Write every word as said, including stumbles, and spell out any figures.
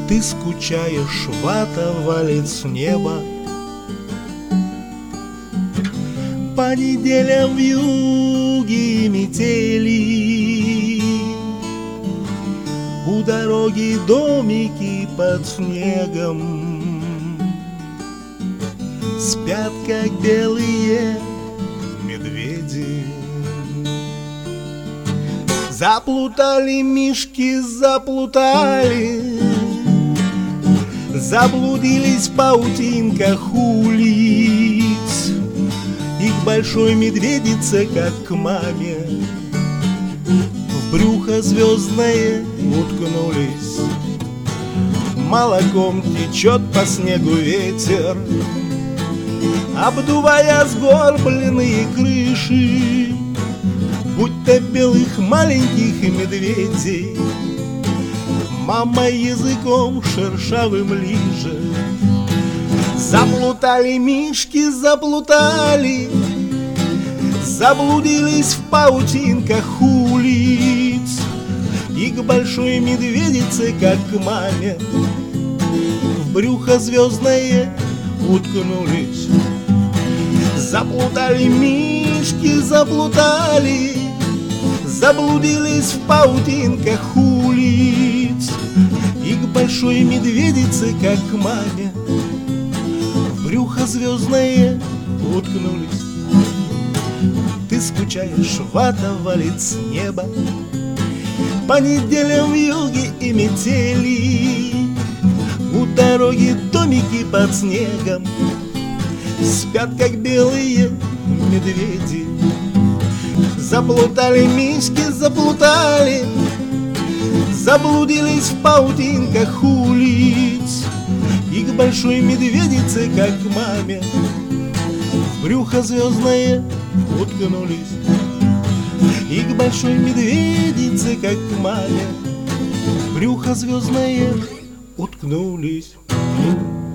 Ты скучаешь, вата валит с неба. По неделям вьюги и метели, у дороги домики под снегом, спят, как белые медведи. Заплутали мишки, заплутали, заблудились в паутинках улиц. И к большой медведице, как к маме, в брюхо звездное уткнулись. Молоком течет по снегу ветер, обдувая сгорбленные крыши, будто белых маленьких медведей. Мама языком шершавым лижет. Заплутали мишки, заплутали, заблудились в паутинках улиц. И к большой медведице, как к маме, в брюхо звездное уткнулись. Заплутали мишки, заплутали, заблудились в паутинках улиц. И к большой медведице, как к маме, в брюхо звездное уткнулись. Ты скучаешь, вата валит с неба, по неделям вьюги и метели, у дороги домики под снегом, спят, как белые медведи. Заплутали мишки, заплутали, заблудились в паутинках улиц. И к большой медведице, как к маме, в брюхо звездное уткнулись. И к большой медведице, как к маме, в брюхо звездное уткнулись.